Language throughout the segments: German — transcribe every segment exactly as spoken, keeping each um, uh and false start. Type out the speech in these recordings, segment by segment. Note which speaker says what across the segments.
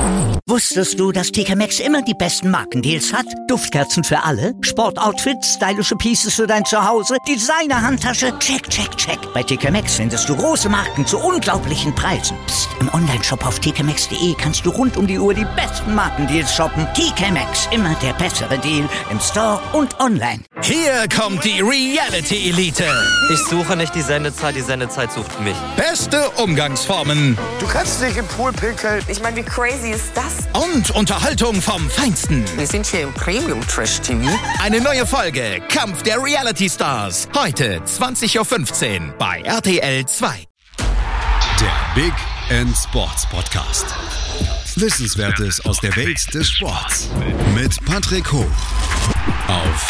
Speaker 1: Wusstest du, dass T K Maxx immer die besten Markendeals hat? Duftkerzen für alle, Sportoutfits, stylische Pieces für dein Zuhause, Designer-Handtasche, check, check, check. Bei T K Maxx findest du große Marken zu unglaublichen Preisen. Psst. Im Onlineshop auf t k maxx punkt d e kannst du rund um die Uhr die besten Markendeals shoppen. T K Maxx, immer der bessere Deal im Store und online.
Speaker 2: Hier kommt die Reality Elite.
Speaker 3: Ich suche nicht die Sendezeit, die Sendezeit sucht mich.
Speaker 2: Beste Umgangsformen.
Speaker 4: Du kannst dich im Pool pinkeln.
Speaker 5: Ich meine, wie crazy ist das?
Speaker 2: Und Unterhaltung vom Feinsten.
Speaker 4: Wir sind hier im Premium-Trash-T V.
Speaker 2: Eine neue Folge Kampf der Reality Stars. Heute zwanzig Uhr fünfzehn bei R T L zwei.
Speaker 6: Der Big End Sports Podcast. Wissenswertes aus der Welt des Sports. Mit Patrick Hoch. Auf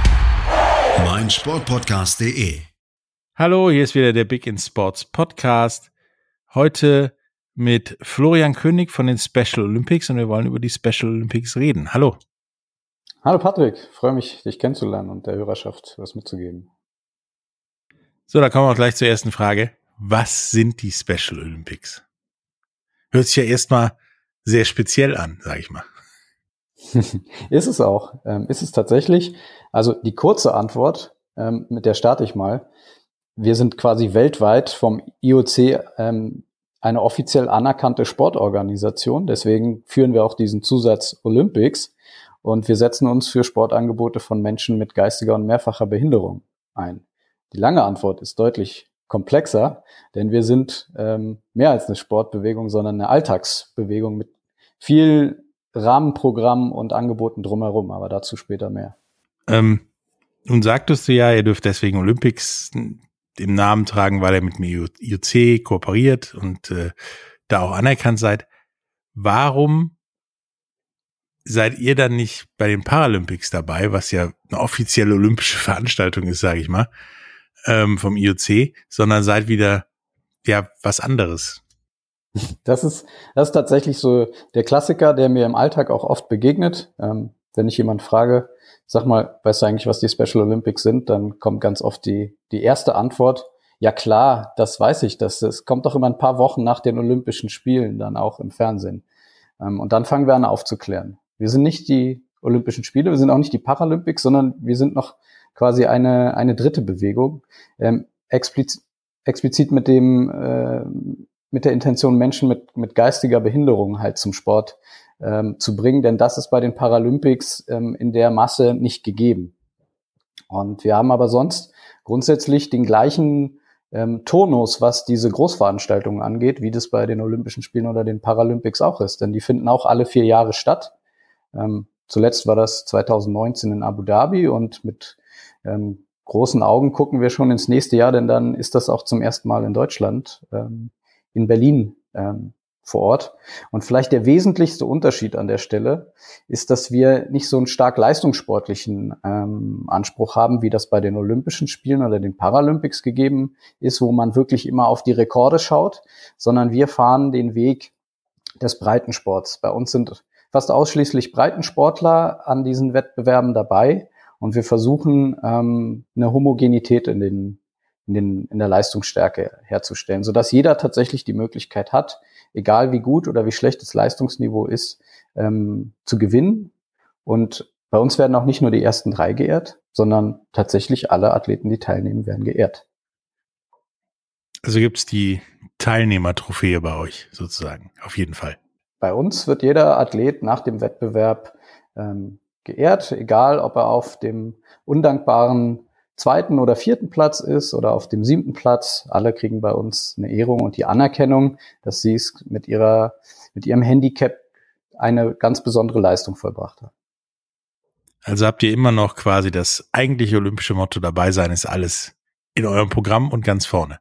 Speaker 6: meinsportpodcast punkt de.
Speaker 7: Hallo, hier ist wieder der Big End Sports Podcast. Heute mit Florian König von den Special Olympics und wir wollen über die Special Olympics reden. Hallo.
Speaker 8: Hallo Patrick, freue mich, dich kennenzulernen und der Hörerschaft was mitzugeben.
Speaker 7: So, da kommen wir auch gleich zur ersten Frage. Was sind die Special Olympics? Hört sich ja erstmal sehr speziell an, sage ich mal.
Speaker 8: Ist es auch. Ähm, ist es tatsächlich. Also die kurze Antwort, ähm, mit der starte ich mal. Wir sind quasi weltweit vom I O C ähm, eine offiziell anerkannte Sportorganisation. Deswegen führen wir auch diesen Zusatz Olympics. Und wir setzen uns für Sportangebote von Menschen mit geistiger und mehrfacher Behinderung ein. Die lange Antwort ist deutlich komplexer, denn wir sind ähm, mehr als eine Sportbewegung, sondern eine Alltagsbewegung mit viel Rahmenprogrammen und Angeboten drumherum, aber dazu später mehr.
Speaker 7: Ähm, nun sagtest du ja, ihr dürft deswegen Olympics im Namen tragen, weil ihr mit dem I O C kooperiert und äh, da auch anerkannt seid. Warum seid ihr dann nicht bei den Paralympics dabei, was ja eine offizielle olympische Veranstaltung ist, sage ich mal, ähm, vom I O C, sondern seid wieder ja was anderes?
Speaker 8: Das ist, das ist tatsächlich so der Klassiker, der mir im Alltag auch oft begegnet. Ähm, wenn ich jemand frage, sag mal, weißt du eigentlich, was die Special Olympics sind, dann kommt ganz oft die die erste Antwort, ja klar, das weiß ich, das, das kommt doch immer ein paar Wochen nach den Olympischen Spielen dann auch im Fernsehen. Ähm, und dann fangen wir an aufzuklären. Wir sind nicht die Olympischen Spiele, wir sind auch nicht die Paralympics, sondern wir sind noch quasi eine eine dritte Bewegung, ähm, explizit, explizit mit dem äh, mit der Intention, Menschen mit mit geistiger Behinderung halt zum Sport ähm, zu bringen, denn das ist bei den Paralympics ähm, in der Masse nicht gegeben. Und wir haben aber sonst grundsätzlich den gleichen ähm, Turnus, was diese Großveranstaltungen angeht, wie das bei den Olympischen Spielen oder den Paralympics auch ist, denn die finden auch alle vier Jahre statt. Ähm, zuletzt war das zwanzig neunzehn in Abu Dhabi und mit ähm, großen Augen gucken wir schon ins nächste Jahr, denn dann ist das auch zum ersten Mal in Deutschland, ähm, in Berlin ähm, vor Ort. Und vielleicht der wesentlichste Unterschied an der Stelle ist, dass wir nicht so einen stark leistungssportlichen ähm, Anspruch haben, wie das bei den Olympischen Spielen oder den Paralympics gegeben ist, wo man wirklich immer auf die Rekorde schaut, sondern wir fahren den Weg des Breitensports. Bei uns sind fast ausschließlich Breitensportler an diesen Wettbewerben dabei und wir versuchen, ähm, eine Homogenität in den in den in der Leistungsstärke herzustellen, sodass jeder tatsächlich die Möglichkeit hat, egal wie gut oder wie schlecht das Leistungsniveau ist, ähm, zu gewinnen. Und bei uns werden auch nicht nur die ersten drei geehrt, sondern tatsächlich alle Athleten, die teilnehmen, werden geehrt.
Speaker 7: Also gibt's die Teilnehmertrophäe bei euch sozusagen, auf jeden Fall.
Speaker 8: Bei uns wird jeder Athlet nach dem Wettbewerb ähm, geehrt, egal ob er auf dem undankbaren zweiten oder vierten Platz ist oder auf dem siebten Platz. Alle kriegen bei uns eine Ehrung und die Anerkennung, dass sie es mit ihrer, mit ihrem Handicap eine ganz besondere Leistung vollbracht haben.
Speaker 7: Also habt ihr immer noch quasi das eigentliche olympische Motto, dabei sein ist alles in eurem Programm und ganz vorne.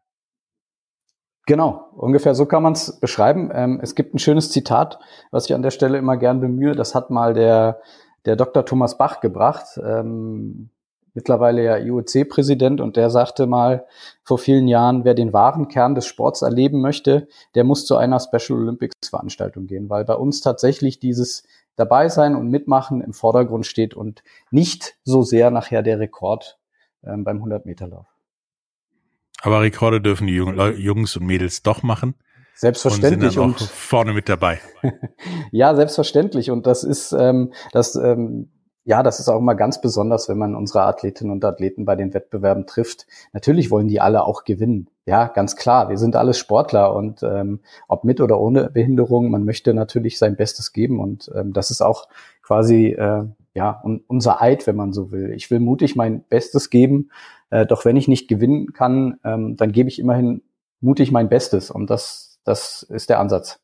Speaker 8: Genau, ungefähr so kann man es beschreiben. Ähm, es gibt ein schönes Zitat, was ich an der Stelle immer gern bemühe. Das hat mal der, der Doktor Thomas Bach gebracht, ähm, mittlerweile ja I O C-Präsident, und der sagte mal vor vielen Jahren, wer den wahren Kern des Sports erleben möchte, der muss zu einer Special Olympics-Veranstaltung gehen, weil bei uns tatsächlich dieses Dabeisein und Mitmachen im Vordergrund steht und nicht so sehr nachher der Rekord ähm, beim hundert-Meter-Lauf.
Speaker 7: Aber Rekorde dürfen die Jungs und Mädels doch machen.
Speaker 8: Selbstverständlich.
Speaker 7: Und sind dann auch vorne mit dabei.
Speaker 8: Ja, selbstverständlich. Und das ist, ähm, das, ähm, ja, das ist auch immer ganz besonders, wenn man unsere Athletinnen und Athleten bei den Wettbewerben trifft. Natürlich wollen die alle auch gewinnen. Ja, ganz klar. Wir sind alles Sportler und ähm, ob mit oder ohne Behinderung, man möchte natürlich sein Bestes geben. Und ähm, das ist auch quasi äh, ja un- unser Eid, wenn man so will. Ich will mutig mein Bestes geben. Äh, doch wenn ich nicht gewinnen kann, ähm, dann gebe ich immerhin mutig mein Bestes. Und das, das ist der Ansatz.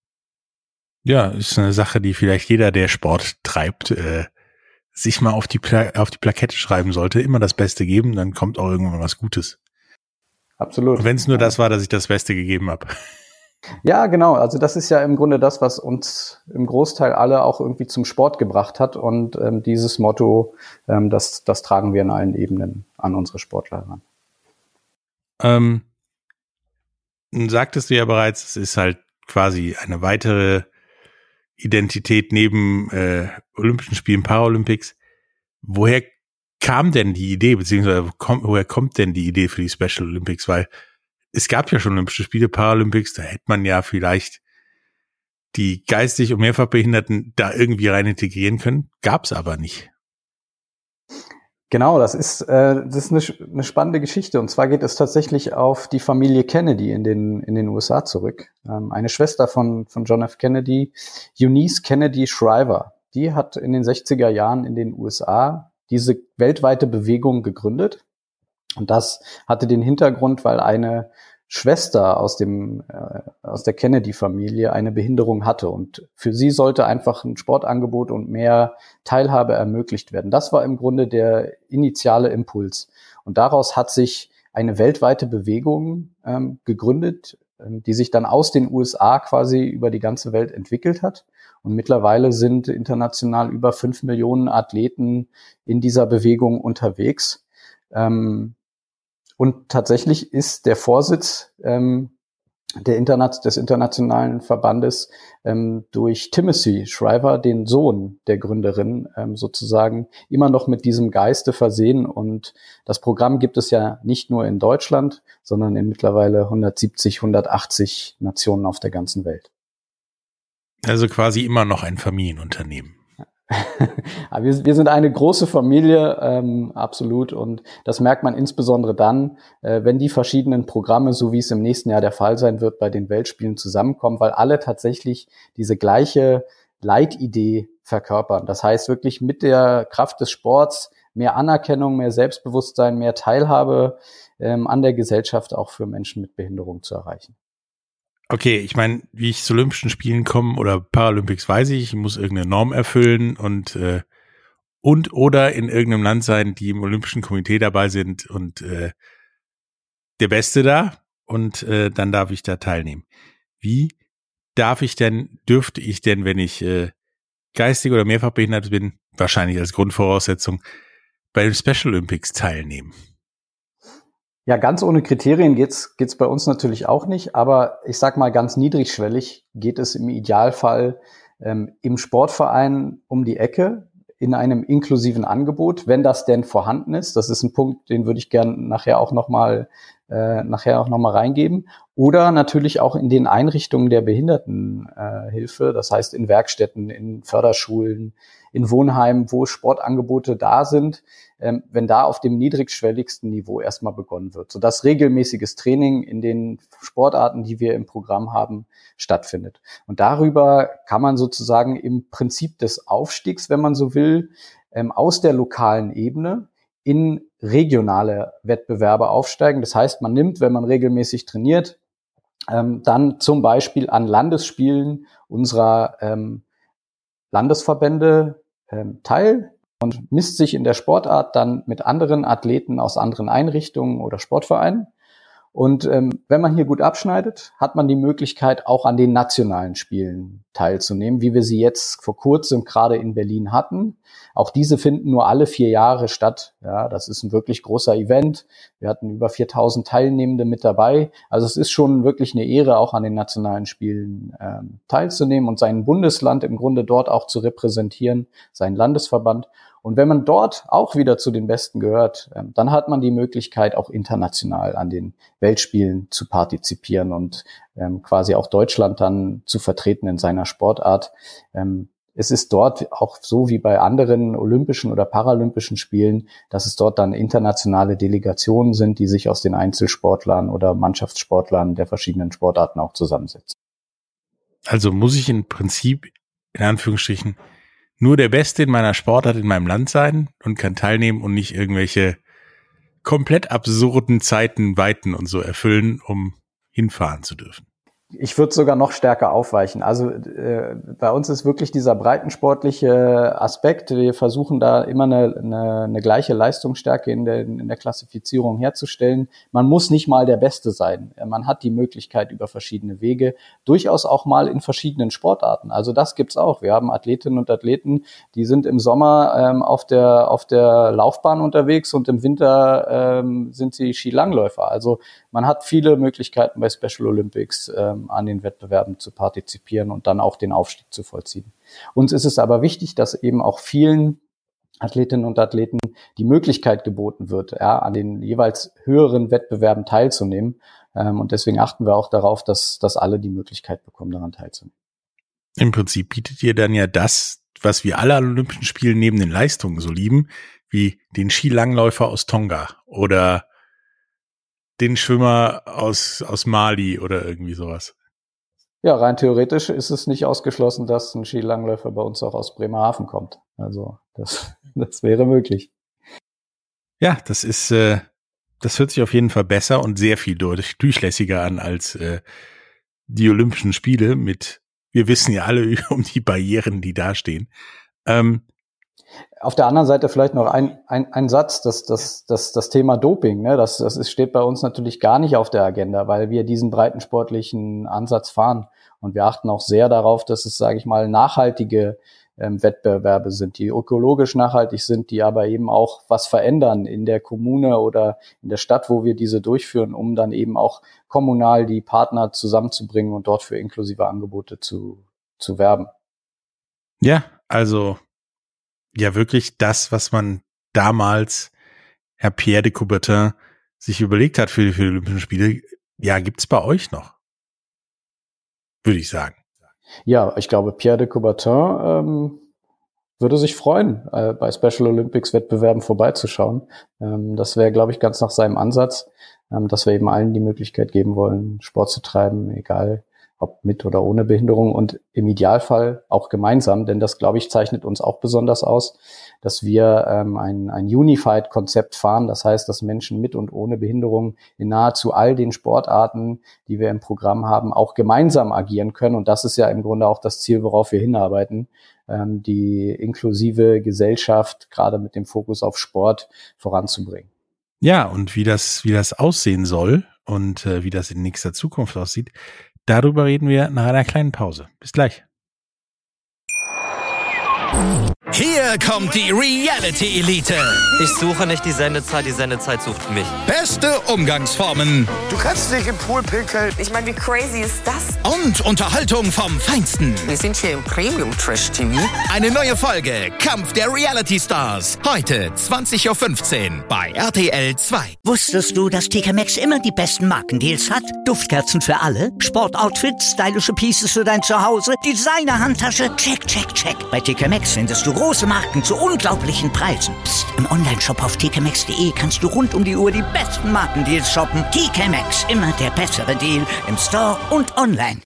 Speaker 7: Ja, ist eine Sache, die vielleicht jeder, der Sport treibt, äh, sich mal auf die Pla- auf die Plakette schreiben sollte. Immer das Beste geben, dann kommt auch irgendwann was Gutes.
Speaker 8: Absolut.
Speaker 7: Wenn es nur das war, dass ich das Beste gegeben habe.
Speaker 8: Ja, genau. Also das ist ja im Grunde das, was uns im Großteil alle auch irgendwie zum Sport gebracht hat. Und ähm, dieses Motto, ähm, das, das tragen wir in allen Ebenen an unsere Sportler heran.
Speaker 7: Ähm, nun sagtest du ja bereits, es ist halt quasi eine weitere Identität neben äh, Olympischen Spielen, Paralympics. Woher kam denn die Idee, beziehungsweise komm, woher kommt denn die Idee für die Special Olympics? Weil es gab ja schon Olympische Spiele, Paralympics, da hätte man ja vielleicht die geistig und mehrfach Behinderten da irgendwie rein integrieren können. Gab's aber nicht.
Speaker 8: Genau, das ist, äh, das ist eine, eine spannende Geschichte. Und zwar geht es tatsächlich auf die Familie Kennedy in den, in den U S A zurück. Ähm, eine Schwester von, von John F. Kennedy, Eunice Kennedy Shriver, die hat in den sechziger Jahren in den U S A diese weltweite Bewegung gegründet. Und das hatte den Hintergrund, weil eine Schwester aus dem äh, aus der Kennedy-Familie eine Behinderung hatte und für sie sollte einfach ein Sportangebot und mehr Teilhabe ermöglicht werden. Das war im Grunde der initiale Impuls und daraus hat sich eine weltweite Bewegung ähm, gegründet, ähm, die sich dann aus den U S A quasi über die ganze Welt entwickelt hat und mittlerweile sind international über fünf Millionen Athleten in dieser Bewegung unterwegs. Ähm, Und tatsächlich ist der Vorsitz ähm, der Interna- des internationalen Verbandes ähm, durch Timothy Shriver, den Sohn der Gründerin, ähm, sozusagen immer noch mit diesem Geiste versehen. Und das Programm gibt es ja nicht nur in Deutschland, sondern in mittlerweile hundertsiebzig, hundertachtzig Nationen auf der ganzen Welt.
Speaker 7: Also quasi immer noch ein Familienunternehmen.
Speaker 8: Aber wir, wir sind eine große Familie, ähm, absolut. Und das merkt man insbesondere dann, äh, wenn die verschiedenen Programme, so wie es im nächsten Jahr der Fall sein wird, bei den Weltspielen zusammenkommen, weil alle tatsächlich diese gleiche Leitidee verkörpern. Das heißt wirklich mit der Kraft des Sports mehr Anerkennung, mehr Selbstbewusstsein, mehr Teilhabe ähm, an der Gesellschaft auch für Menschen mit Behinderung zu erreichen.
Speaker 7: Okay, ich meine, wie ich zu Olympischen Spielen komme oder Paralympics, weiß ich, ich muss irgendeine Norm erfüllen und äh, und oder in irgendeinem Land sein, die im Olympischen Komitee dabei sind und äh, der Beste da und äh, dann darf ich da teilnehmen. Wie darf ich denn, dürfte ich denn, wenn ich äh, geistig oder mehrfach behindert bin, wahrscheinlich als Grundvoraussetzung, bei den Special Olympics teilnehmen?
Speaker 8: Ja, ganz ohne Kriterien geht's geht's bei uns natürlich auch nicht, aber ich sag mal ganz niedrigschwellig geht es im Idealfall ähm, im Sportverein um die Ecke in einem inklusiven Angebot, wenn das denn vorhanden ist. Das ist ein Punkt, den würde ich gern nachher auch noch mal äh, nachher auch noch mal reingeben. Oder natürlich auch in den Einrichtungen der Behindertenhilfe, äh, das heißt in Werkstätten, in Förderschulen, in Wohnheimen, wo Sportangebote da sind, ähm, wenn da auf dem niedrigschwelligsten Niveau erstmal begonnen wird, sodass regelmäßiges Training in den Sportarten, die wir im Programm haben, stattfindet. Und darüber kann man sozusagen im Prinzip des Aufstiegs, wenn man so will, ähm, aus der lokalen Ebene in regionale Wettbewerbe aufsteigen. Das heißt, man nimmt, wenn man regelmäßig trainiert, ähm, dann zum Beispiel an Landesspielen unserer ähm, Landesverbände ähm, teil und misst sich in der Sportart dann mit anderen Athleten aus anderen Einrichtungen oder Sportvereinen. Und ähm, wenn man hier gut abschneidet, hat man die Möglichkeit, auch an den nationalen Spielen teilzunehmen, wie wir sie jetzt vor kurzem gerade in Berlin hatten. Auch diese finden nur alle vier Jahre statt. Ja, das ist ein wirklich großer Event. Wir hatten über viertausend Teilnehmende mit dabei. Also es ist schon wirklich eine Ehre, auch an den nationalen Spielen ähm, teilzunehmen und sein Bundesland im Grunde dort auch zu repräsentieren, seinen Landesverband. Und wenn man dort auch wieder zu den Besten gehört, ähm, dann hat man die Möglichkeit, auch international an den Weltspielen zu partizipieren und ähm, quasi auch Deutschland dann zu vertreten in seiner Sportart. Ähm, es ist dort auch so wie bei anderen olympischen oder paralympischen Spielen, dass es dort dann internationale Delegationen sind, die sich aus den Einzelsportlern oder Mannschaftssportlern der verschiedenen Sportarten auch zusammensetzen.
Speaker 7: Also muss ich im Prinzip, in Anführungsstrichen, nur der Beste in meiner Sportart in meinem Land sein und kann teilnehmen und nicht irgendwelche komplett absurden Zeiten, Weiten und so erfüllen, um hinfahren zu dürfen.
Speaker 8: Ich würde sogar noch stärker aufweichen. Also äh, bei uns ist wirklich dieser breitensportliche Aspekt. Wir versuchen da immer eine, eine, eine gleiche Leistungsstärke in der, in der Klassifizierung herzustellen. Man muss nicht mal der Beste sein. Man hat die Möglichkeit über verschiedene Wege, durchaus auch mal in verschiedenen Sportarten. Also das gibt's auch. Wir haben Athletinnen und Athleten, die sind im Sommer ähm, auf der auf der Laufbahn unterwegs und im Winter ähm, sind sie Skilangläufer. Also man hat viele Möglichkeiten bei Special Olympics ähm, an den Wettbewerben zu partizipieren und dann auch den Aufstieg zu vollziehen. Uns ist es aber wichtig, dass eben auch vielen Athletinnen und Athleten die Möglichkeit geboten wird, ja, an den jeweils höheren Wettbewerben teilzunehmen. Ähm, und deswegen achten wir auch darauf, dass, dass alle die Möglichkeit bekommen, daran teilzunehmen.
Speaker 7: Im Prinzip bietet ihr dann ja das, was wir alle an Olympischen Spielen neben den Leistungen so lieben, wie den Skilangläufer aus Tonga oder den Schwimmer aus, aus Mali oder irgendwie sowas.
Speaker 8: Ja, rein theoretisch ist es nicht ausgeschlossen, dass ein Skilangläufer bei uns auch aus Bremerhaven kommt. Also das, das wäre möglich.
Speaker 7: Ja, das ist, äh, das hört sich auf jeden Fall besser und sehr viel durch, durchlässiger an als äh, die Olympischen Spiele mit, wir wissen ja alle um die Barrieren, die da stehen. Ähm,
Speaker 8: Auf der anderen Seite vielleicht noch ein, ein, ein Satz, das, das, das, das Thema Doping, ne, das, das ist, steht bei uns natürlich gar nicht auf der Agenda, weil wir diesen breitensportlichen Ansatz fahren. Und wir achten auch sehr darauf, dass es, sage ich mal, nachhaltige ähm, Wettbewerbe sind, die ökologisch nachhaltig sind, die aber eben auch was verändern in der Kommune oder in der Stadt, wo wir diese durchführen, um dann eben auch kommunal die Partner zusammenzubringen und dort für inklusive Angebote zu, zu werben.
Speaker 7: Ja, also ja wirklich das, was man damals, Herr Pierre de Coubertin, sich überlegt hat für die, für die Olympischen Spiele, ja, gibt's bei euch noch, würde ich sagen.
Speaker 8: Ja, ich glaube, Pierre de Coubertin ähm, würde sich freuen, äh, bei Special Olympics Wettbewerben vorbeizuschauen. Ähm, das wäre, glaube ich, ganz nach seinem Ansatz, ähm, dass wir eben allen die Möglichkeit geben wollen, Sport zu treiben, egal ob mit oder ohne Behinderung und im Idealfall auch gemeinsam, denn das, glaube ich, zeichnet uns auch besonders aus, dass wir ähm, ein, ein Unified-Konzept fahren. Das heißt, dass Menschen mit und ohne Behinderung in nahezu all den Sportarten, die wir im Programm haben, auch gemeinsam agieren können. Und das ist ja im Grunde auch das Ziel, worauf wir hinarbeiten, ähm, die inklusive Gesellschaft, gerade mit dem Fokus auf Sport, voranzubringen.
Speaker 7: Ja, und wie das, wie das aussehen soll und äh, wie das in nächster Zukunft aussieht, darüber reden wir nach einer kleinen Pause. Bis gleich.
Speaker 2: Hier kommt die Reality Elite.
Speaker 3: Ich suche nicht die Sendezeit, die Sendezeit sucht mich.
Speaker 2: Beste Umgangsformen
Speaker 4: Du kannst nicht im Pool pinkeln.
Speaker 5: Ich meine, wie crazy ist das?
Speaker 2: und Unterhaltung vom Feinsten.
Speaker 4: Wir sind hier im Premium Trash T V.
Speaker 2: Eine neue Folge Kampf der Reality Stars. Heute zwanzig Uhr fünfzehn bei R T L zwei.
Speaker 1: Wusstest du, dass T K Maxx immer die besten Markendeals hat? Duftkerzen für alle, Sportoutfits, stylische Pieces für dein Zuhause, Designer-Handtasche, check, check, check. Bei T K Maxx findest du große Marken zu unglaublichen Preisen. Psst. Im Onlineshop auf t k maxx punkt d e kannst du rund um die Uhr die besten Markendeals shoppen. T K Maxx, immer der bessere Deal im Store und online.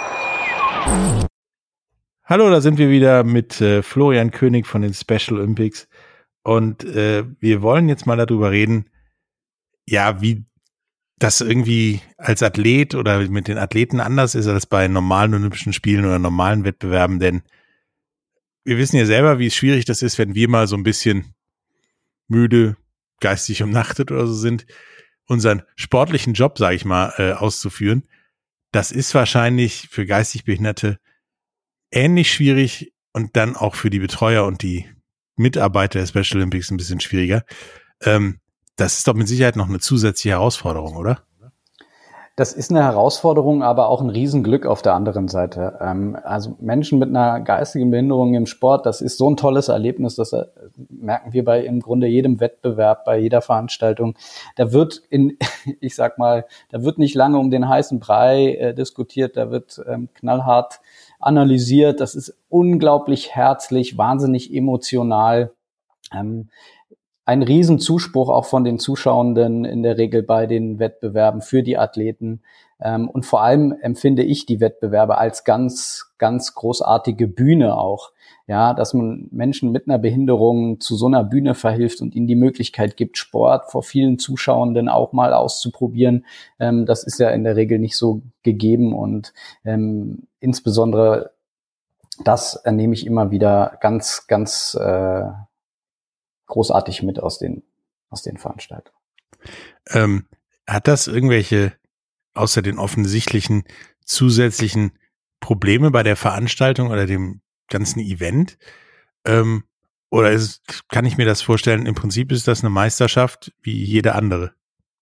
Speaker 7: Hallo, da sind wir wieder mit äh, Florian König von den Special Olympics und äh, wir wollen jetzt mal darüber reden, ja, wie das irgendwie als Athlet oder mit den Athleten anders ist als bei normalen Olympischen Spielen oder normalen Wettbewerben, denn wir wissen ja selber, wie schwierig das ist, wenn wir mal so ein bisschen müde, geistig umnachtet oder so sind, unseren sportlichen Job, sage ich mal, äh, auszuführen. Das ist wahrscheinlich für geistig Behinderte ähnlich schwierig und dann auch für die Betreuer und die Mitarbeiter der Special Olympics ein bisschen schwieriger. Ähm, das ist doch mit Sicherheit noch eine zusätzliche Herausforderung, oder?
Speaker 8: Das ist eine Herausforderung, aber auch ein Riesenglück auf der anderen Seite. Ähm, also Menschen mit einer geistigen Behinderung im Sport, das ist so ein tolles Erlebnis, das äh, merken wir bei im Grunde jedem Wettbewerb, bei jeder Veranstaltung. Da wird in, ich sag mal, da wird nicht lange um den heißen Brei äh, diskutiert, da wird ähm, knallhart analysiert. Das ist unglaublich herzlich, wahnsinnig emotional. Ähm, Ein Riesenzuspruch auch von den Zuschauenden in der Regel bei den Wettbewerben für die Athleten. Und vor allem empfinde ich die Wettbewerbe als ganz, ganz großartige Bühne auch. Ja, dass man Menschen mit einer Behinderung zu so einer Bühne verhilft und ihnen die Möglichkeit gibt, Sport vor vielen Zuschauenden auch mal auszuprobieren. Das ist ja in der Regel nicht so gegeben und ähm, insbesondere das ernehme ich immer wieder ganz, ganz äh, großartig mit aus den, aus den Veranstaltungen.
Speaker 7: Ähm, hat das irgendwelche, außer den offensichtlichen, zusätzlichen Probleme bei der Veranstaltung oder dem ganzen Event? Ähm, oder ist, kann ich mir das vorstellen, im Prinzip ist das eine Meisterschaft wie jede andere?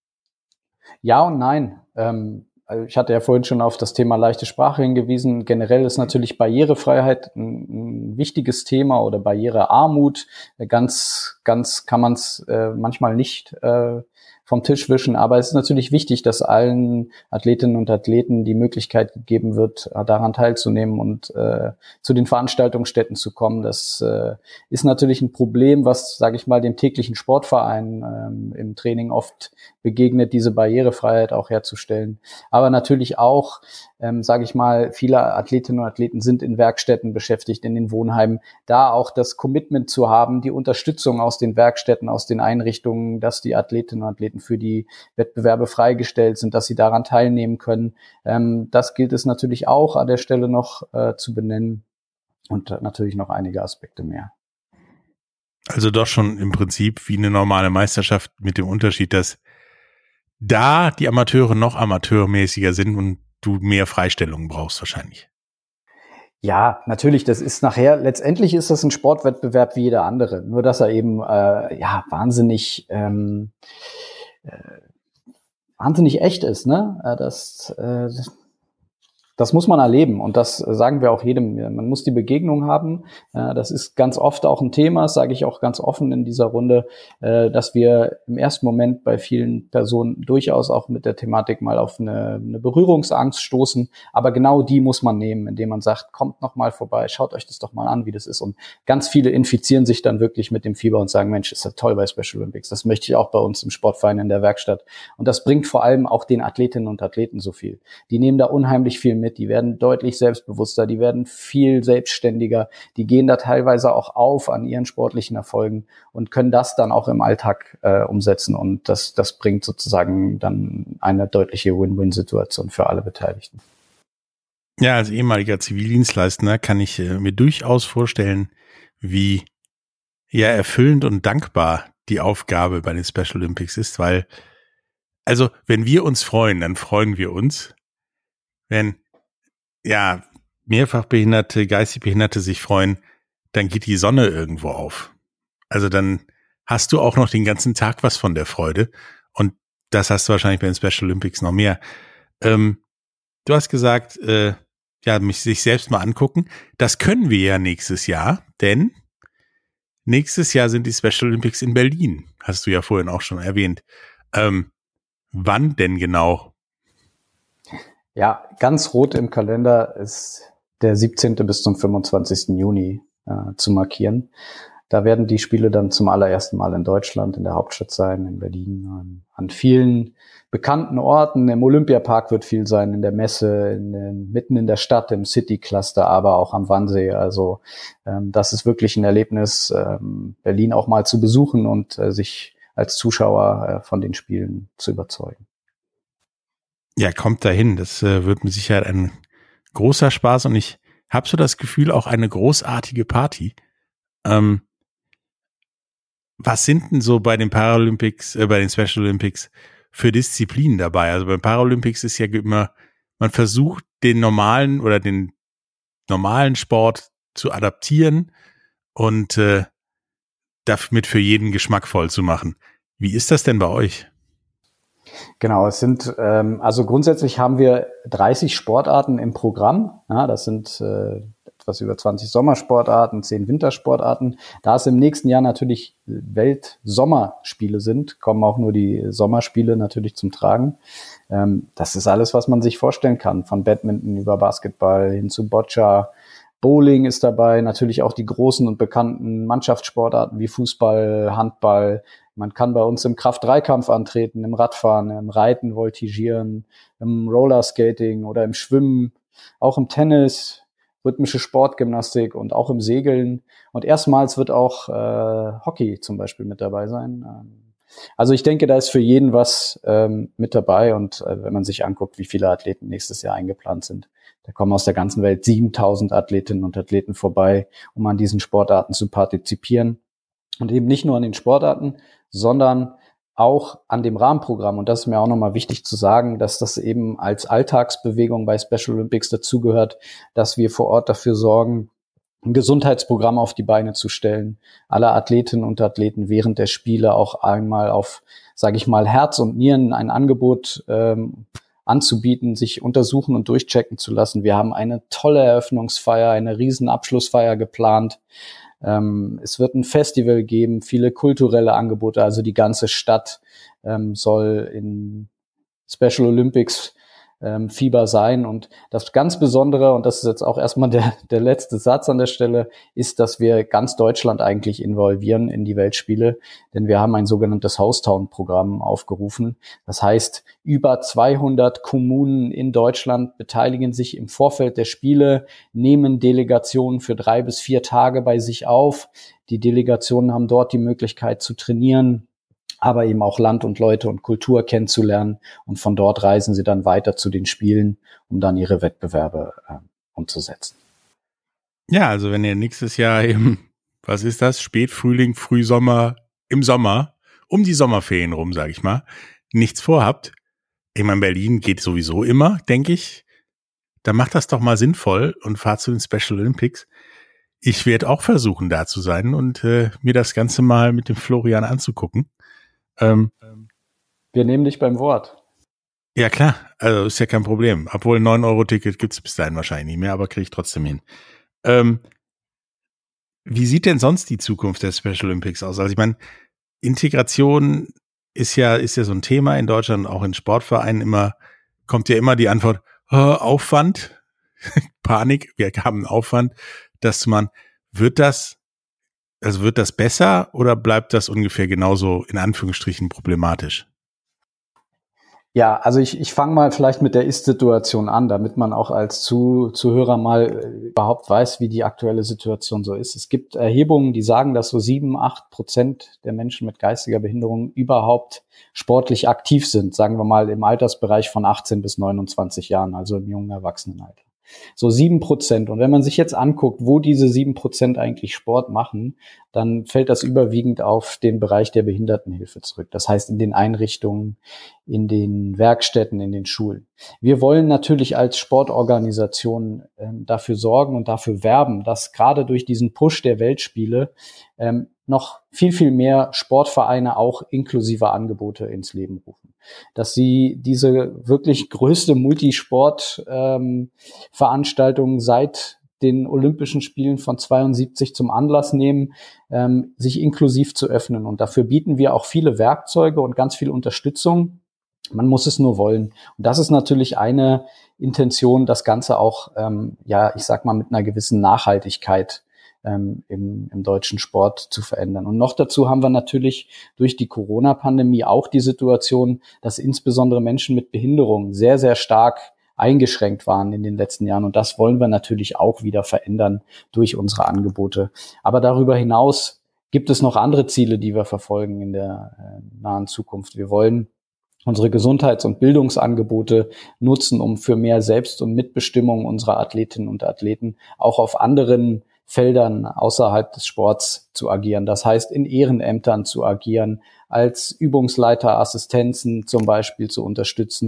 Speaker 8: Ja und nein. Ähm, Also ich hatte ja vorhin schon auf das Thema leichte Sprache hingewiesen. Generell ist natürlich Barrierefreiheit ein, ein wichtiges Thema oder Barrierearmut. Ganz, ganz kann man es äh, manchmal nicht äh, vom Tisch wischen. Aber es ist natürlich wichtig, dass allen Athletinnen und Athleten die Möglichkeit gegeben wird, daran teilzunehmen und äh, zu den Veranstaltungsstätten zu kommen. Das äh, ist natürlich ein Problem, was, sage ich mal, dem täglichen Sportverein ähm, im Training oft begegnet, diese Barrierefreiheit auch herzustellen. Aber natürlich auch, ähm, sage ich mal, viele Athletinnen und Athleten sind in Werkstätten beschäftigt, in den Wohnheimen. Da auch das Commitment zu haben, die Unterstützung aus den Werkstätten, aus den Einrichtungen, dass die Athletinnen und Athleten für die Wettbewerbe freigestellt sind, dass sie daran teilnehmen können. Ähm, das gilt es natürlich auch an der Stelle noch äh, zu benennen und äh, natürlich noch einige Aspekte mehr.
Speaker 7: Also doch schon im Prinzip wie eine normale Meisterschaft mit dem Unterschied, dass da die Amateure noch amateurmäßiger sind und du mehr Freistellungen brauchst wahrscheinlich.
Speaker 8: Ja, natürlich, das ist nachher, letztendlich ist das ein Sportwettbewerb wie jeder andere, nur dass er eben äh, ja wahnsinnig ähm, äh, wahnsinnig echt ist, ne? Äh, das äh, Das muss man erleben und das sagen wir auch jedem. Man muss die Begegnung haben. Das ist ganz oft auch ein Thema, das sage ich auch ganz offen in dieser Runde, dass wir im ersten Moment bei vielen Personen durchaus auch mit der Thematik mal auf eine, eine Berührungsangst stoßen. Aber genau die muss man nehmen, indem man sagt, kommt noch mal vorbei, schaut euch das doch mal an, wie das ist. Und ganz viele infizieren sich dann wirklich mit dem Fieber und sagen, Mensch, ist das toll bei Special Olympics. Das möchte ich auch bei uns im Sportverein in der Werkstatt. Und das bringt vor allem auch den Athletinnen und Athleten so viel. Die nehmen da unheimlich viel mit. Die werden deutlich selbstbewusster, die werden viel selbstständiger, die gehen da teilweise auch auf an ihren sportlichen Erfolgen und können das dann auch im Alltag äh, umsetzen und das, das bringt sozusagen dann eine deutliche Win-Win-Situation für alle Beteiligten.
Speaker 7: Ja, als ehemaliger Zivildienstleister kann ich äh, mir durchaus vorstellen, wie ja erfüllend und dankbar die Aufgabe bei den Special Olympics ist, weil, also wenn wir uns freuen, dann freuen wir uns. Wenn ja mehrfach Behinderte, geistig Behinderte sich freuen, dann geht die Sonne irgendwo auf. Also dann hast du auch noch den ganzen Tag was von der Freude und das hast du wahrscheinlich bei den Special Olympics noch mehr. Ähm, du hast gesagt, äh, ja, mich sich selbst mal angucken. Das können wir ja nächstes Jahr, denn nächstes Jahr sind die Special Olympics in Berlin. Hast du ja vorhin auch schon erwähnt. Ähm, wann denn genau?
Speaker 8: Ja, ganz rot im Kalender ist der siebzehnten bis zum fünfundzwanzigsten Juni äh, zu markieren. Da werden die Spiele dann zum allerersten Mal in Deutschland, in der Hauptstadt sein, in Berlin, an, an vielen bekannten Orten. Im Olympiapark wird viel sein, in der Messe, in den, mitten in der Stadt, im City-Cluster, aber auch am Wannsee. Also ähm, das ist wirklich ein Erlebnis, ähm, Berlin auch mal zu besuchen und äh, sich als Zuschauer äh, von den Spielen zu überzeugen.
Speaker 7: Ja, kommt dahin. Das äh, wird mit Sicherheit ein großer Spaß und ich habe so das Gefühl, auch eine großartige Party. Ähm, was sind denn so bei den Paralympics, äh, bei den Special Olympics für Disziplinen dabei? Also beim Paralympics ist ja immer, man versucht den normalen oder den normalen Sport zu adaptieren und äh, damit für jeden geschmackvoll zu machen. Wie ist das denn bei euch?
Speaker 8: Genau, es sind, ähm, also grundsätzlich haben wir dreißig Sportarten im Programm. Ja, das sind äh, etwas über zwanzig Sommersportarten, zehn Wintersportarten. Da es im nächsten Jahr natürlich Weltsommerspiele sind, kommen auch nur die Sommerspiele natürlich zum Tragen. Ähm, das ist alles, was man sich vorstellen kann, von Badminton über Basketball hin zu Boccia. Bowling ist dabei, natürlich auch die großen und bekannten Mannschaftssportarten wie Fußball, Handball. Man kann bei uns im Kraft-Dreikampf antreten, im Radfahren, im Reiten, Voltigieren, im Rollerskating oder im Schwimmen, auch im Tennis, rhythmische Sportgymnastik und auch im Segeln. Und erstmals wird auch äh, Hockey zum Beispiel mit dabei sein. Also ich denke, da ist für jeden was ähm, mit dabei. Und äh, wenn man sich anguckt, wie viele Athleten nächstes Jahr eingeplant sind, da kommen aus der ganzen Welt siebentausend Athletinnen und Athleten vorbei, um an diesen Sportarten zu partizipieren. Und eben nicht nur an den Sportarten, sondern auch an dem Rahmenprogramm. Und das ist mir auch nochmal wichtig zu sagen, dass das eben als Alltagsbewegung bei Special Olympics dazugehört, dass wir vor Ort dafür sorgen, ein Gesundheitsprogramm auf die Beine zu stellen, alle Athletinnen und Athleten während der Spiele auch einmal auf, sage ich mal, Herz und Nieren ein Angebot ähm, anzubieten, sich untersuchen und durchchecken zu lassen. Wir haben eine tolle Eröffnungsfeier, eine riesen Abschlussfeier geplant. Ähm, es wird ein Festival geben, viele kulturelle Angebote, also die ganze Stadt ähm, soll in Special Olympics ähm, Fieber sein. Und das ganz Besondere, und das ist jetzt auch erstmal der, der letzte Satz an der Stelle, ist, dass wir ganz Deutschland eigentlich involvieren in die Weltspiele, denn wir haben ein sogenanntes Host-Town-Programm aufgerufen. Das heißt, über zweihundert Kommunen in Deutschland beteiligen sich im Vorfeld der Spiele, nehmen Delegationen für drei bis vier Tage bei sich auf. Die Delegationen haben dort die Möglichkeit zu trainieren, aber eben auch Land und Leute und Kultur kennenzulernen. Und von dort reisen sie dann weiter zu den Spielen, um dann ihre Wettbewerbe äh, umzusetzen.
Speaker 7: Ja, also wenn ihr nächstes Jahr eben, was ist das, Spätfrühling, Frühsommer, im Sommer, um die Sommerferien rum, sage ich mal, nichts vorhabt, ich meine, Berlin geht sowieso immer, denke ich, dann macht das doch mal sinnvoll und fahrt zu den Special Olympics. Ich werde auch versuchen, da zu sein und äh, mir das Ganze mal mit dem Florian anzugucken. Ähm,
Speaker 8: Wir nehmen dich beim Wort.
Speaker 7: Ja klar, also ist ja kein Problem. Obwohl ein neun Euro Ticket gibt's bis dahin wahrscheinlich nicht mehr, aber kriege ich trotzdem hin. Ähm, wie sieht denn sonst die Zukunft der Special Olympics aus? Also ich meine, Integration ist ja ist ja so ein Thema in Deutschland, auch in Sportvereinen immer, kommt ja immer die Antwort, oh, Aufwand, Panik, wir haben Aufwand, dass man, wird das Also wird das besser oder bleibt das ungefähr genauso in Anführungsstrichen problematisch?
Speaker 8: Ja, also ich, ich fange mal vielleicht mit der Ist-Situation an, damit man auch als Zu, Zuhörer mal überhaupt weiß, wie die aktuelle Situation so ist. Es gibt Erhebungen, die sagen, dass so sieben, acht Prozent der Menschen mit geistiger Behinderung überhaupt sportlich aktiv sind, sagen wir mal im Altersbereich von achtzehn bis neunundzwanzig Jahren, also im jungen Erwachsenenalter. So sieben Prozent. Und wenn man sich jetzt anguckt, wo diese sieben Prozent eigentlich Sport machen, dann fällt das überwiegend auf den Bereich der Behindertenhilfe zurück. Das heißt, in den Einrichtungen, in den Werkstätten, in den Schulen. Wir wollen natürlich als Sportorganisation ähm, dafür sorgen und dafür werben, dass gerade durch diesen Push der Weltspiele ähm, noch viel, viel mehr Sportvereine auch inklusive Angebote ins Leben rufen. Dass sie diese wirklich größte Multisport-Veranstaltung ähm, seit den Olympischen Spielen von zweiundsiebzig zum Anlass nehmen, ähm, sich inklusiv zu öffnen. Und dafür bieten wir auch viele Werkzeuge und ganz viel Unterstützung. Man muss es nur wollen. Und das ist natürlich eine Intention, das Ganze auch, ähm, ja, ich sag mal, mit einer gewissen Nachhaltigkeit ähm, im, im deutschen Sport zu verändern. Und noch dazu haben wir natürlich durch die Corona-Pandemie auch die Situation, dass insbesondere Menschen mit Behinderung sehr, sehr stark eingeschränkt waren in den letzten Jahren. Und das wollen wir natürlich auch wieder verändern durch unsere Angebote. Aber darüber hinaus gibt es noch andere Ziele, die wir verfolgen in der äh, nahen Zukunft. Wir wollen unsere Gesundheits- und Bildungsangebote nutzen, um für mehr Selbst- und Mitbestimmung unserer Athletinnen und Athleten auch auf anderen Feldern außerhalb des Sports zu agieren. Das heißt, in Ehrenämtern zu agieren, als Übungsleiter Assistenzen zum Beispiel zu unterstützen,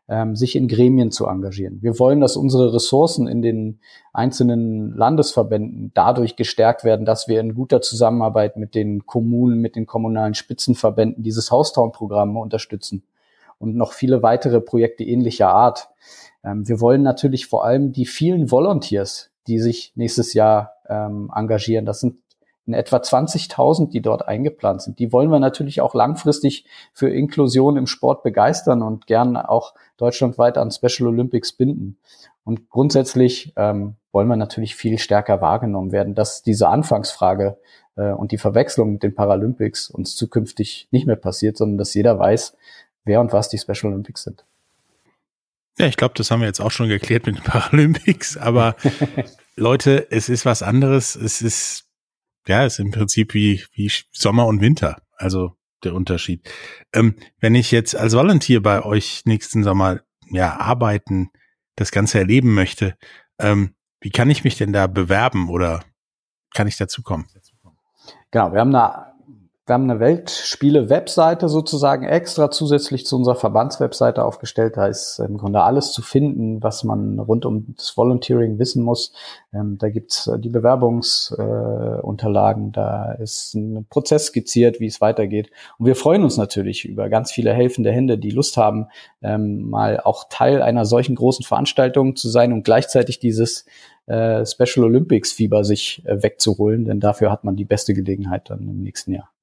Speaker 8: ähm, sich in Gremien zu engagieren. Wir wollen, dass unsere Ressourcen in den einzelnen Landesverbänden dadurch gestärkt werden, dass wir in guter Zusammenarbeit mit den Kommunen, mit den kommunalen Spitzenverbänden dieses Housetown-Programm unterstützen und noch viele weitere Projekte ähnlicher Art. Ähm, wir wollen natürlich vor allem die vielen Volunteers, die sich nächstes Jahr ähm, engagieren. Das sind in etwa zwanzigtausend, die dort eingeplant sind. Die wollen wir natürlich auch langfristig für Inklusion im Sport begeistern und gern auch deutschlandweit an Special Olympics binden. Und grundsätzlich ähm, wollen wir natürlich viel stärker wahrgenommen werden, dass diese Anfangsfrage äh, und die Verwechslung mit den Paralympics uns zukünftig nicht mehr passiert, sondern dass jeder weiß, wer und was die Special Olympics sind.
Speaker 7: Ja, ich glaube, das haben wir jetzt auch schon geklärt mit den Paralympics, aber Leute, es ist was anderes. Es ist, ja, es ist im Prinzip wie, wie Sommer und Winter. Also der Unterschied. Ähm, wenn ich jetzt als Volunteer bei euch nächsten Sommer, ja, arbeiten, das Ganze erleben möchte, ähm, wie kann ich mich denn da bewerben oder kann ich dazukommen?
Speaker 8: Genau, wir haben eine Wir haben eine Weltspiele-Webseite sozusagen extra zusätzlich zu unserer Verbandswebseite aufgestellt. Da ist im Grunde alles zu finden, was man rund um das Volunteering wissen muss. Ähm, da gibt's die Bewerbungsunterlagen, äh, da ist ein Prozess skizziert, wie es weitergeht. Und wir freuen uns natürlich über ganz viele helfende Hände, die Lust haben, ähm, mal auch Teil einer solchen großen Veranstaltung zu sein und gleichzeitig dieses äh, Special Olympics Fieber sich äh, wegzuholen, denn dafür hat man die beste Gelegenheit dann im nächsten Jahr.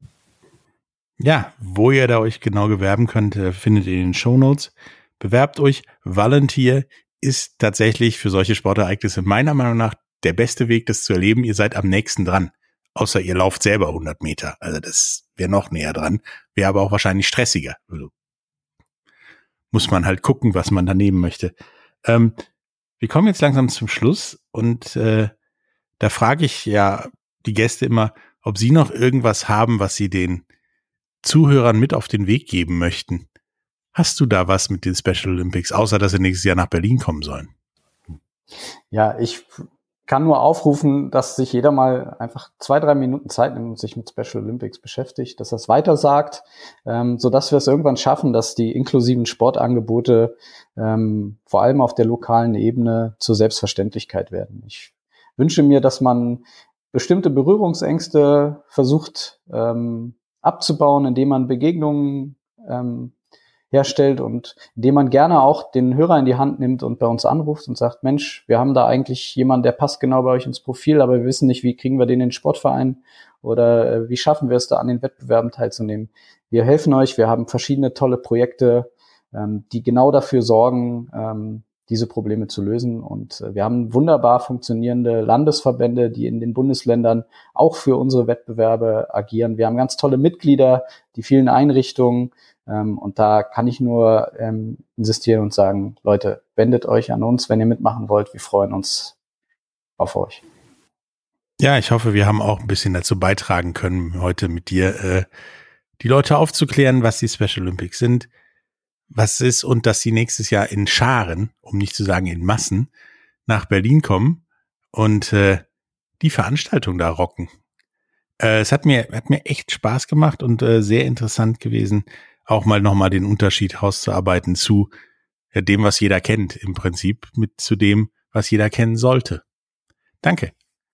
Speaker 7: Ja, wo ihr da euch genau bewerben könnt, findet ihr in den Shownotes. Bewerbt euch. Volunteer ist tatsächlich für solche Sportereignisse meiner Meinung nach der beste Weg, das zu erleben. Ihr seid am nächsten dran. Außer ihr lauft selber hundert Meter. Also das wäre noch näher dran. Wäre aber auch wahrscheinlich stressiger. Also muss man halt gucken, was man da nehmen möchte. Ähm, wir kommen jetzt langsam zum Schluss und äh, da frage ich ja die Gäste immer, ob sie noch irgendwas haben, was sie den Zuhörern mit auf den Weg geben möchten. Hast du da was mit den Special Olympics, außer dass sie nächstes Jahr nach Berlin kommen sollen?
Speaker 8: Ja, ich kann nur aufrufen, dass sich jeder mal einfach zwei, drei Minuten Zeit nimmt und sich mit Special Olympics beschäftigt, dass er es weiter sagt, ähm, sodass wir es irgendwann schaffen, dass die inklusiven Sportangebote ähm, vor allem auf der lokalen Ebene zur Selbstverständlichkeit werden. Ich wünsche mir, dass man bestimmte Berührungsängste versucht ähm, abzubauen, indem man Begegnungen ähm, herstellt und indem man gerne auch den Hörer in die Hand nimmt und bei uns anruft und sagt, Mensch, wir haben da eigentlich jemanden, der passt genau bei euch ins Profil, aber wir wissen nicht, wie kriegen wir den in den Sportverein oder äh, wie schaffen wir es da an den Wettbewerben teilzunehmen. Wir helfen euch, wir haben verschiedene tolle Projekte, ähm, die genau dafür sorgen, ähm, diese Probleme zu lösen. Und äh, wir haben wunderbar funktionierende Landesverbände, die in den Bundesländern auch für unsere Wettbewerbe agieren. Wir haben ganz tolle Mitglieder, die vielen Einrichtungen. Ähm, und da kann ich nur ähm, insistieren und sagen, Leute, wendet euch an uns, wenn ihr mitmachen wollt. Wir freuen uns auf euch.
Speaker 7: Ja, ich hoffe, wir haben auch ein bisschen dazu beitragen können, heute mit dir äh, die Leute aufzuklären, was die Special Olympics sind, was ist und dass sie nächstes Jahr in Scharen, um nicht zu sagen in Massen, nach Berlin kommen und äh, die Veranstaltung da rocken. Äh, es hat mir hat mir echt Spaß gemacht und äh, sehr interessant gewesen, auch mal nochmal den Unterschied rauszuarbeiten zu ja, dem, was jeder kennt im Prinzip, mit zu dem, was jeder kennen sollte. Danke.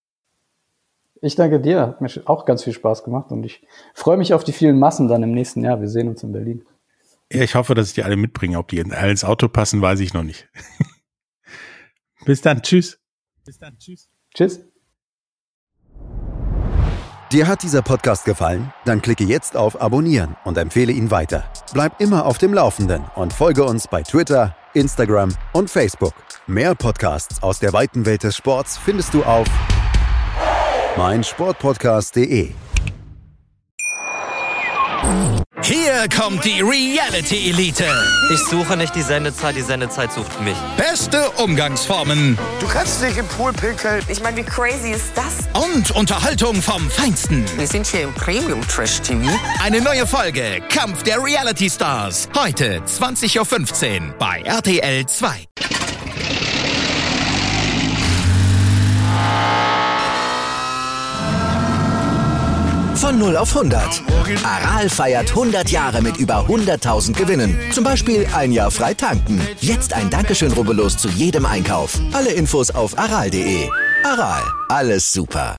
Speaker 8: Ich danke dir, hat mir auch ganz viel Spaß gemacht und ich freue mich auf die vielen Massen dann im nächsten Jahr. Wir sehen uns in Berlin.
Speaker 7: Ja, ich hoffe, dass ich die alle mitbringe. Ob die alle ins Auto passen, weiß ich noch nicht. Bis dann. Tschüss. Bis dann. Tschüss.
Speaker 8: Tschüss.
Speaker 6: Dir hat dieser Podcast gefallen? Dann klicke jetzt auf Abonnieren und empfehle ihn weiter. Bleib immer auf dem Laufenden und folge uns bei Twitter, Instagram und Facebook. Mehr Podcasts aus der weiten Welt des Sports findest du auf meinsportpodcast punkt de.
Speaker 2: Hier kommt die Reality Elite.
Speaker 3: Ich suche nicht die Sendezeit, die Sendezeit sucht mich.
Speaker 2: Beste Umgangsformen.
Speaker 4: Du kannst dich im Pool pinkeln.
Speaker 5: Ich meine, wie crazy ist das?
Speaker 2: Und Unterhaltung vom Feinsten.
Speaker 4: Wir sind hier im Premium-Trash-T V.
Speaker 2: Eine neue Folge Kampf der Reality Stars. Heute zwanzig Uhr fünfzehn bei R T L zwei.
Speaker 9: Von null auf hundert. Aral feiert hundert Jahre mit über hunderttausend Gewinnen. Zum Beispiel ein Jahr frei tanken. Jetzt ein Dankeschön, rubbellos zu jedem Einkauf. Alle Infos auf aral punkt de. Aral, alles super.